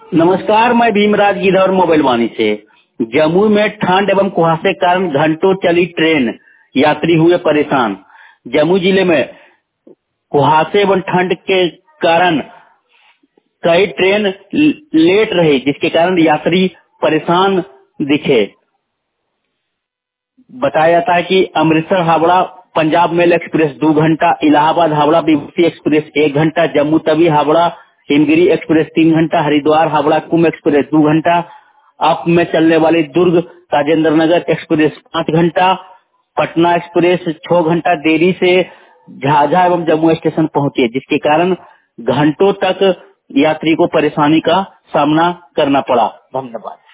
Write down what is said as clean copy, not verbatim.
नमस्कार, मैं भीमराज गिद्धौर मोबाइल वाणी से। जम्मू में ठंड एवं कुहासे के कारण घंटों चली ट्रेन, यात्री हुए परेशान। जम्मू जिले में कुहासे एवं ठंड के कारण कई ट्रेन लेट रही, जिसके कारण यात्री परेशान दिखे। बताया जाता है कि अमृतसर हावड़ा पंजाब मेल एक्सप्रेस 2 घंटा, इलाहाबाद हावड़ा विभूति एक्सप्रेस 1 घंटा, जम्मू तवी हावड़ा हिमगिरी एक्सप्रेस 3 घंटा, हरिद्वार हावड़ा कुंभ एक्सप्रेस 2 घंटा, अप में चलने वाली दुर्ग राजेंद्र नगर एक्सप्रेस 5 घंटा, पटना एक्सप्रेस 6 घंटा देरी से झाझा एवं जम्मू स्टेशन पहुंचे, जिसके कारण घंटों तक यात्री को परेशानी का सामना करना पड़ा। धन्यवाद।